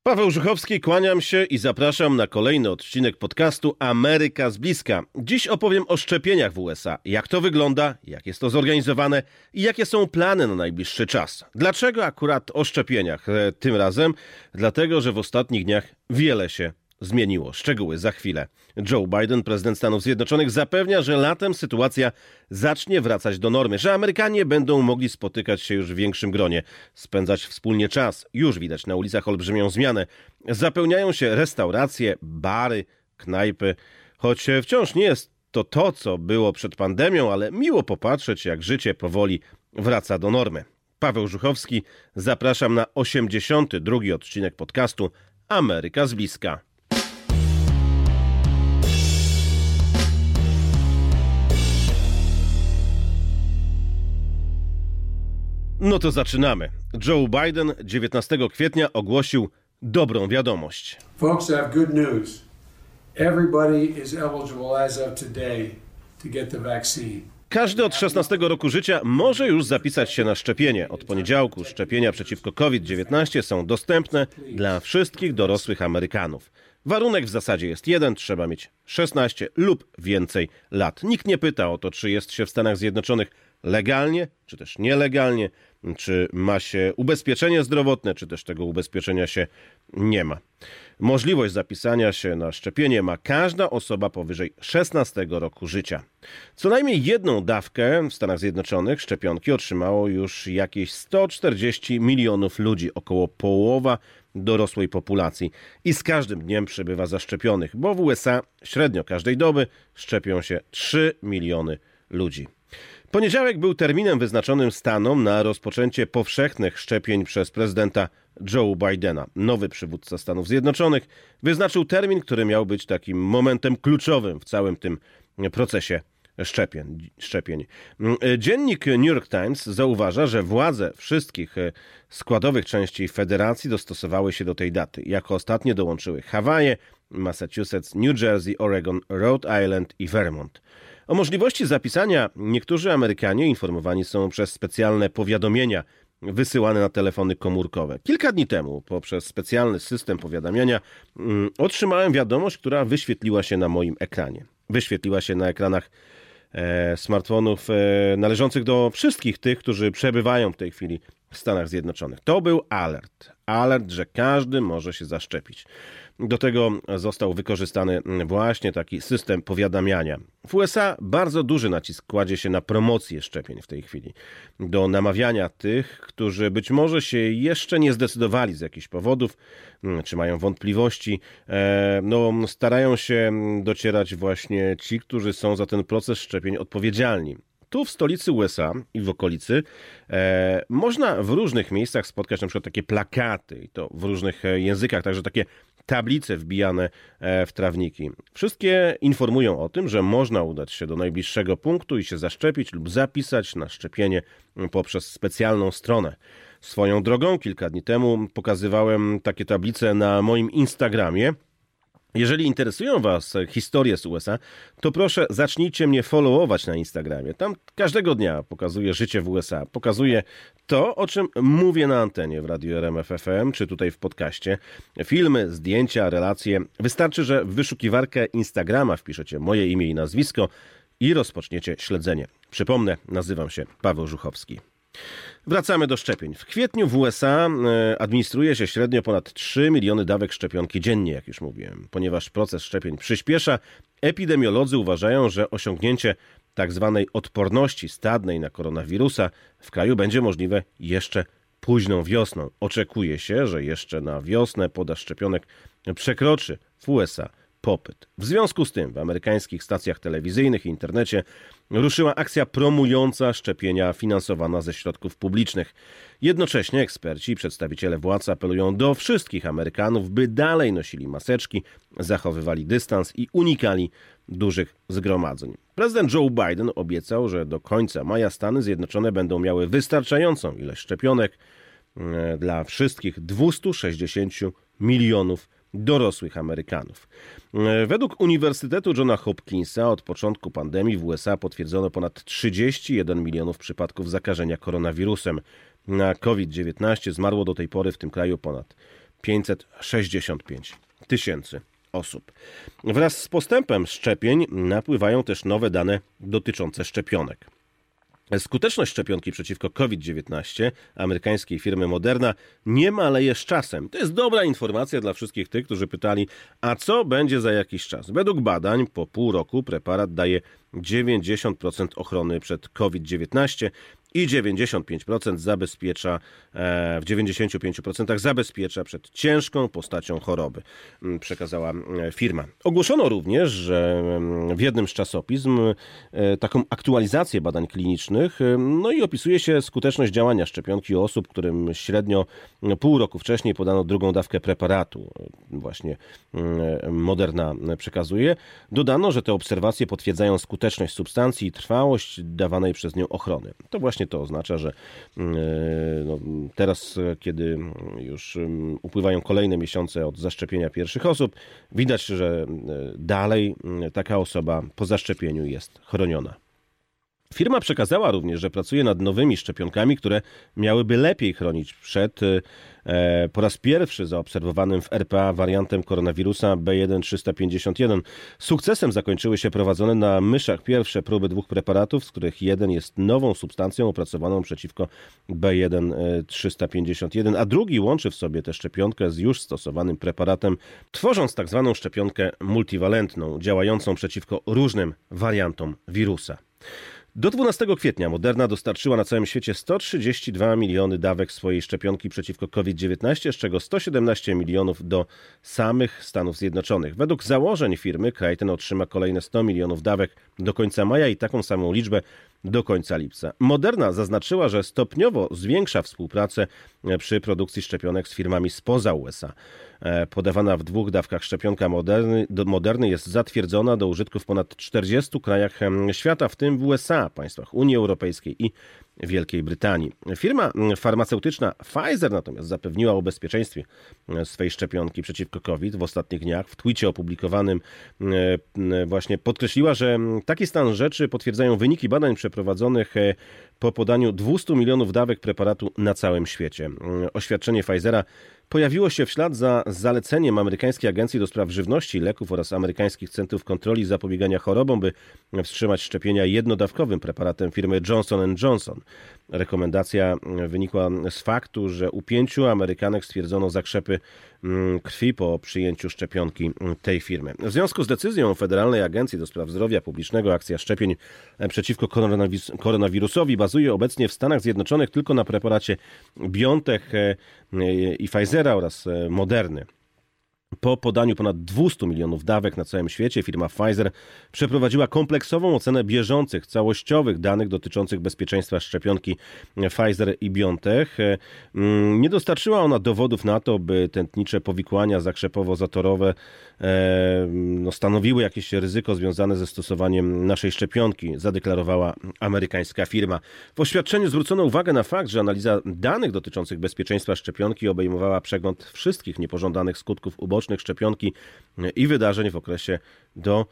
Paweł Żuchowski, kłaniam się i zapraszam na kolejny odcinek podcastu Ameryka z bliska. Dziś opowiem o szczepieniach w USA. Jak to wygląda, jak jest to zorganizowane i jakie są plany na najbliższy czas. Dlaczego akurat o szczepieniach tym razem? Dlatego, że w ostatnich dniach wiele się zmieniło. Szczegóły za chwilę. Joe Biden, prezydent Stanów Zjednoczonych, zapewnia, że latem sytuacja zacznie wracać do normy, że Amerykanie będą mogli spotykać się już w większym gronie, spędzać wspólnie czas. Już widać na ulicach olbrzymią zmianę. Zapełniają się restauracje, bary, knajpy, choć wciąż nie jest to, co było przed pandemią, ale miło popatrzeć, jak życie powoli wraca do normy. Paweł Żuchowski, zapraszam na 82. odcinek podcastu Ameryka z bliska. No to zaczynamy. Joe Biden 19 kwietnia ogłosił dobrą wiadomość. Folks, I have good news. Everybody is eligible as of today to get the vaccine. Każdy od 16 roku życia może już zapisać się na szczepienie. Od poniedziałku szczepienia przeciwko COVID-19 są dostępne dla wszystkich dorosłych Amerykanów. Warunek w zasadzie jest jeden, trzeba mieć 16 lub więcej lat. Nikt nie pyta o to, czy jest się w Stanach Zjednoczonych legalnie, czy też nielegalnie, czy ma się ubezpieczenie zdrowotne, czy też tego ubezpieczenia się nie ma. Możliwość zapisania się na szczepienie ma każda osoba powyżej 16 roku życia. Co najmniej jedną dawkę w Stanach Zjednoczonych szczepionki otrzymało już jakieś 140 milionów ludzi, około połowa dorosłej populacji. I z każdym dniem przybywa zaszczepionych, bo w USA średnio każdej doby szczepią się 3 miliony ludzi. Poniedziałek był terminem wyznaczonym Stanom na rozpoczęcie powszechnych szczepień przez prezydenta Joe Bidena. Nowy przywódca Stanów Zjednoczonych wyznaczył termin, który miał być takim momentem kluczowym w całym tym procesie szczepień. Dziennik New York Times zauważa, że władze wszystkich składowych części federacji dostosowały się do tej daty. Jako ostatnie dołączyły Hawaje, Massachusetts, New Jersey, Oregon, Rhode Island i Vermont. O możliwości zapisania niektórzy Amerykanie informowani są przez specjalne powiadomienia wysyłane na telefony komórkowe. Kilka dni temu poprzez specjalny system powiadamiania otrzymałem wiadomość, która wyświetliła się na moim ekranie. Wyświetliła się na ekranach smartfonów należących do wszystkich tych, którzy przebywają w tej chwili w Stanach Zjednoczonych. To był alert. Alert, że każdy może się zaszczepić. Do tego został wykorzystany właśnie taki system powiadamiania. W USA bardzo duży nacisk kładzie się na promocję szczepień w tej chwili. Do namawiania tych, którzy być może się jeszcze nie zdecydowali z jakichś powodów, czy mają wątpliwości, starają się docierać właśnie ci, którzy są za ten proces szczepień odpowiedzialni. Tu w stolicy USA i w okolicy można w różnych miejscach spotkać na przykład takie plakaty, i to w różnych językach, także takie tablice wbijane w trawniki. Wszystkie informują o tym, że można udać się do najbliższego punktu i się zaszczepić lub zapisać na szczepienie poprzez specjalną stronę. Swoją drogą, kilka dni temu pokazywałem takie tablice na moim Instagramie. Jeżeli interesują Was historie z USA, to proszę zacznijcie mnie followować na Instagramie. Tam każdego dnia pokazuję życie w USA. Pokazuję to, o czym mówię na antenie w Radiu RMF FM, czy tutaj w podcaście. Filmy, zdjęcia, relacje. Wystarczy, że w wyszukiwarkę Instagrama wpiszecie moje imię i nazwisko i rozpoczniecie śledzenie. Przypomnę, nazywam się Paweł Żuchowski. Wracamy do szczepień. W kwietniu w USA administruje się średnio ponad 3 miliony dawek szczepionki dziennie, jak już mówiłem. Ponieważ proces szczepień przyspiesza, epidemiolodzy uważają, że osiągnięcie tzw. odporności stadnej na koronawirusa w kraju będzie możliwe jeszcze późną wiosną. Oczekuje się, że jeszcze na wiosnę podaż szczepionek przekroczy w USA popyt. W związku z tym w amerykańskich stacjach telewizyjnych i internecie ruszyła akcja promująca szczepienia finansowana ze środków publicznych. Jednocześnie eksperci i przedstawiciele władz apelują do wszystkich Amerykanów, by dalej nosili maseczki, zachowywali dystans i unikali dużych zgromadzeń. Prezydent Joe Biden obiecał, że do końca maja Stany Zjednoczone będą miały wystarczającą ilość szczepionek dla wszystkich 260 milionów dorosłych Amerykanów. Według Uniwersytetu Johna Hopkinsa od początku pandemii w USA potwierdzono ponad 31 milionów przypadków zakażenia koronawirusem. Na COVID-19 zmarło do tej pory w tym kraju ponad 565 tysięcy osób. Wraz z postępem szczepień napływają też nowe dane dotyczące szczepionek. Skuteczność szczepionki przeciwko COVID-19 amerykańskiej firmy Moderna nie maleje z czasem. To jest dobra informacja dla wszystkich tych, którzy pytali, a co będzie za jakiś czas? Według badań po pół roku preparat daje 90% ochrony przed COVID-19 i 95% zabezpiecza, w 95% zabezpiecza przed ciężką postacią choroby, przekazała firma. Ogłoszono również, że w jednym z czasopism taką aktualizację badań klinicznych, no i opisuje się skuteczność działania szczepionki u osób, którym średnio pół roku wcześniej podano drugą dawkę preparatu. Właśnie Moderna przekazuje. Dodano, że te obserwacje potwierdzają skuteczność substancji i trwałość dawanej przez nią ochrony. To właśnie to oznacza, że teraz, kiedy już upływają kolejne miesiące od zaszczepienia pierwszych osób, widać, że dalej taka osoba po zaszczepieniu jest chroniona. Firma przekazała również, że pracuje nad nowymi szczepionkami, które miałyby lepiej chronić przed po raz pierwszy zaobserwowanym w RPA wariantem koronawirusa B1351. Sukcesem zakończyły się prowadzone na myszach pierwsze próby dwóch preparatów, z których jeden jest nową substancją opracowaną przeciwko B1351, a drugi łączy w sobie tę szczepionkę z już stosowanym preparatem, tworząc tak zwaną szczepionkę multiwalentną, działającą przeciwko różnym wariantom wirusa. Do 12 kwietnia Moderna dostarczyła na całym świecie 132 miliony dawek swojej szczepionki przeciwko COVID-19, z czego 117 milionów do samych Stanów Zjednoczonych. Według założeń firmy kraj ten otrzyma kolejne 100 milionów dawek do końca maja i taką samą liczbę do końca lipca. Moderna zaznaczyła, że stopniowo zwiększa współpracę przy produkcji szczepionek z firmami spoza USA. Podawana w 2 dawkach szczepionka Moderny jest zatwierdzona do użytku w ponad 40 krajach świata, w tym w USA, państwach Unii Europejskiej i Wielkiej Brytanii. Firma farmaceutyczna Pfizer natomiast zapewniła o bezpieczeństwie swej szczepionki przeciwko COVID w ostatnich dniach. W twicie opublikowanym właśnie podkreśliła, że taki stan rzeczy potwierdzają wyniki badań przeprowadzonych po podaniu 200 milionów dawek preparatu na całym świecie. Oświadczenie Pfizera pojawiło się w ślad za zaleceniem Amerykańskiej Agencji do Spraw Żywności i Leków oraz Amerykańskich Centrów Kontroli i Zapobiegania Chorobom, by wstrzymać szczepienia jednodawkowym preparatem firmy Johnson & Johnson. Rekomendacja wynikła z faktu, że u 5 Amerykanek stwierdzono zakrzepy krwi po przyjęciu szczepionki tej firmy. W związku z decyzją Federalnej Agencji do Spraw Zdrowia Publicznego akcja szczepień przeciwko koronawirusowi bazuje obecnie w Stanach Zjednoczonych tylko na preparacie BioNTech i Pfizera oraz Moderny. Po podaniu ponad 200 milionów dawek na całym świecie firma Pfizer przeprowadziła kompleksową ocenę bieżących, całościowych danych dotyczących bezpieczeństwa szczepionki Pfizer i BioNTech. Nie dostarczyła ona dowodów na to, by tętnicze powikłania zakrzepowo-zatorowe stanowiły jakieś ryzyko związane ze stosowaniem naszej szczepionki, zadeklarowała amerykańska firma. W oświadczeniu zwrócono uwagę na fakt, że analiza danych dotyczących bezpieczeństwa szczepionki obejmowała przegląd wszystkich niepożądanych skutków ubocznych szczepionki i wydarzeń w okresie do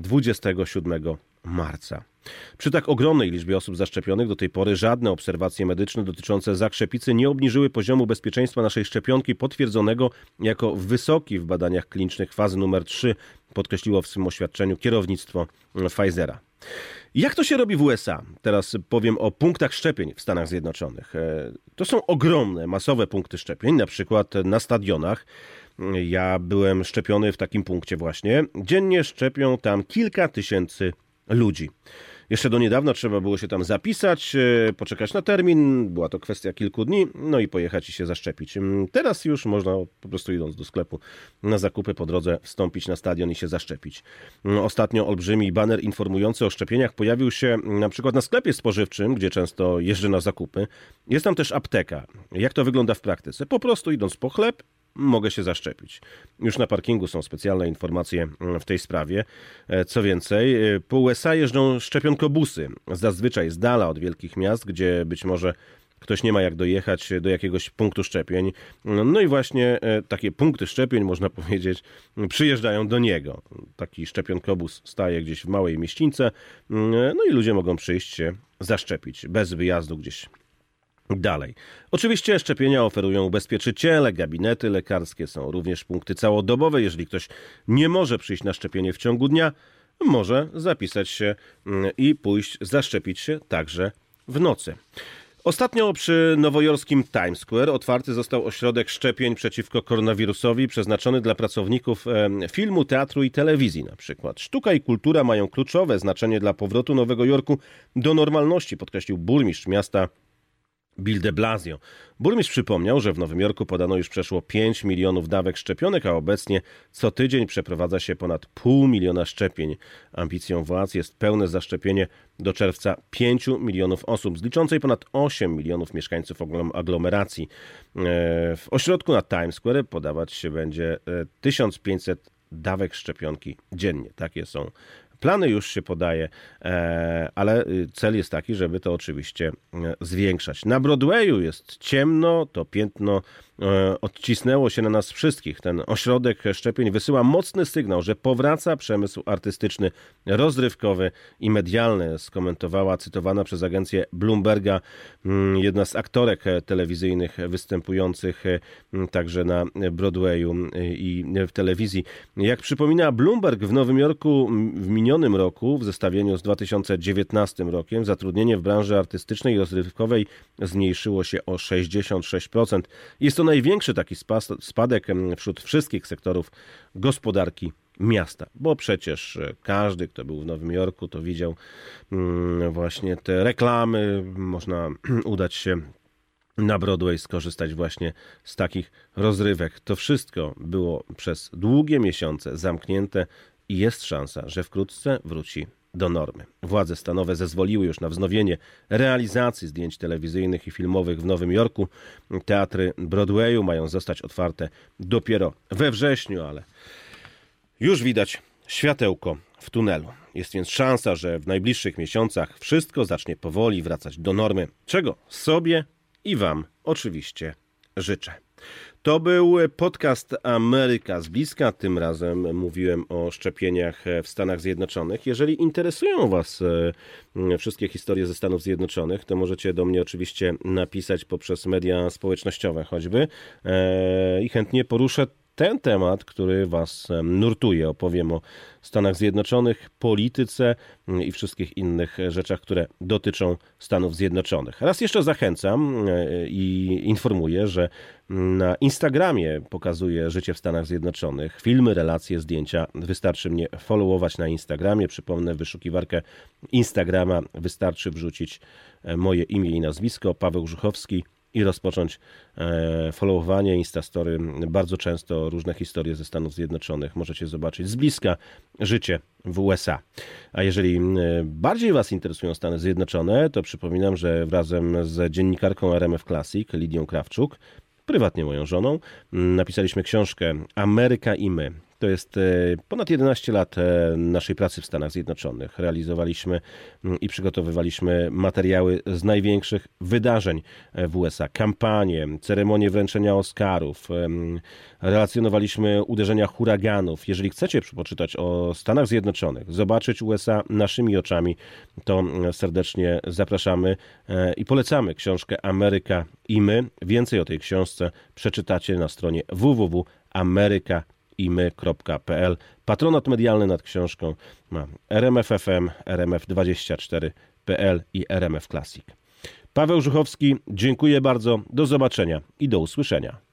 27 marca. Przy tak ogromnej liczbie osób zaszczepionych do tej pory żadne obserwacje medyczne dotyczące zakrzepicy nie obniżyły poziomu bezpieczeństwa naszej szczepionki potwierdzonego jako wysoki w badaniach klinicznych fazy numer 3, podkreśliło w swym oświadczeniu kierownictwo Pfizera. Jak to się robi w USA? Teraz powiem o punktach szczepień w Stanach Zjednoczonych. To są ogromne, masowe punkty szczepień, na przykład na stadionach. Ja byłem szczepiony w takim punkcie właśnie. Dziennie szczepią tam kilka tysięcy ludzi. Jeszcze do niedawna trzeba było się tam zapisać, poczekać na termin, była to kwestia kilku dni, no i pojechać i się zaszczepić. Teraz już można po prostu idąc do sklepu na zakupy po drodze wstąpić na stadion i się zaszczepić. Ostatnio olbrzymi baner informujący o szczepieniach pojawił się na przykład na sklepie spożywczym, gdzie często jeżdżę na zakupy. Jest tam też apteka. Jak to wygląda w praktyce? Po prostu idąc po chleb, mogę się zaszczepić. Już na parkingu są specjalne informacje w tej sprawie. Co więcej, po USA jeżdżą szczepionkobusy, zazwyczaj z dala od wielkich miast, gdzie być może ktoś nie ma jak dojechać do jakiegoś punktu szczepień. No i właśnie takie punkty szczepień, można powiedzieć, przyjeżdżają do niego. Taki szczepionkobus staje gdzieś w małej mieścińce, no i ludzie mogą przyjść się zaszczepić bez wyjazdu gdzieś Dalej. Oczywiście szczepienia oferują ubezpieczyciele, gabinety lekarskie, są również punkty całodobowe. Jeżeli ktoś nie może przyjść na szczepienie w ciągu dnia, może zapisać się i pójść zaszczepić się także w nocy. Ostatnio przy nowojorskim Times Square otwarty został ośrodek szczepień przeciwko koronawirusowi przeznaczony dla pracowników filmu, teatru i telewizji na przykład. Sztuka i kultura mają kluczowe znaczenie dla powrotu Nowego Jorku do normalności, podkreślił burmistrz miasta Bill de Blasio. Burmistrz przypomniał, że w Nowym Jorku podano już przeszło 5 milionów dawek szczepionek, a obecnie co tydzień przeprowadza się ponad 500 000 szczepień. Ambicją władz jest pełne zaszczepienie do czerwca 5 milionów osób, z liczącej ponad 8 milionów mieszkańców aglomeracji. W ośrodku na Times Square podawać się będzie 1500 dawek szczepionki dziennie. Takie są plany, już się podaje, ale cel jest taki, żeby to oczywiście zwiększać. Na Broadwayu jest ciemno, to piętno odcisnęło się na nas wszystkich. Ten ośrodek szczepień wysyła mocny sygnał, że powraca przemysł artystyczny, rozrywkowy i medialny, skomentowała cytowana przez agencję Bloomberga jedna z aktorek telewizyjnych występujących także na Broadwayu i w telewizji. Jak przypomina Bloomberg, w Nowym Jorku w minionym roku, w zestawieniu z 2019 rokiem, zatrudnienie w branży artystycznej i rozrywkowej zmniejszyło się o 66%. Jest to największy taki spadek wśród wszystkich sektorów gospodarki miasta, bo przecież każdy, kto był w Nowym Jorku, to widział właśnie te reklamy, można udać się na Broadway, skorzystać właśnie z takich rozrywek. To wszystko było przez długie miesiące zamknięte i jest szansa, że wkrótce wróci do normy. Władze stanowe zezwoliły już na wznowienie realizacji zdjęć telewizyjnych i filmowych w Nowym Jorku. Teatry Broadwayu mają zostać otwarte dopiero we wrześniu, ale już widać światełko w tunelu. Jest więc szansa, że w najbliższych miesiącach wszystko zacznie powoli wracać do normy, czego sobie i Wam oczywiście życzę. To był podcast Ameryka z bliska. Tym razem mówiłem o szczepieniach w Stanach Zjednoczonych. Jeżeli interesują Was wszystkie historie ze Stanów Zjednoczonych, to możecie do mnie oczywiście napisać poprzez media społecznościowe choćby i chętnie poruszę ten temat, który Was nurtuje. Opowiem o Stanach Zjednoczonych, polityce i wszystkich innych rzeczach, które dotyczą Stanów Zjednoczonych. Raz jeszcze zachęcam i informuję, że na Instagramie pokazuję życie w Stanach Zjednoczonych. Filmy, relacje, zdjęcia. Wystarczy mnie followować na Instagramie. Przypomnę, wyszukiwarkę Instagrama wystarczy wrzucić moje imię i nazwisko, Paweł Żuchowski, i rozpocząć followowanie Instastory. Bardzo często różne historie ze Stanów Zjednoczonych możecie zobaczyć z bliska życie w USA. A jeżeli bardziej Was interesują Stany Zjednoczone, to przypominam, że razem z dziennikarką RMF Classic, Lidią Krawczuk, prywatnie moją żoną, napisaliśmy książkę Ameryka i my. To jest ponad 11 lat naszej pracy w Stanach Zjednoczonych. Realizowaliśmy i przygotowywaliśmy materiały z największych wydarzeń w USA. Kampanie, ceremonie wręczenia Oscarów. Relacjonowaliśmy uderzenia huraganów. Jeżeli chcecie poczytać o Stanach Zjednoczonych, zobaczyć USA naszymi oczami, to serdecznie zapraszamy i polecamy książkę Ameryka i my. Więcej o tej książce przeczytacie na stronie www.amerykaimy.pl. Patronat medialny nad książką ma RMF FM, RMF24.pl i RMF Classic. Paweł Żuchowski, dziękuję bardzo, do zobaczenia i do usłyszenia.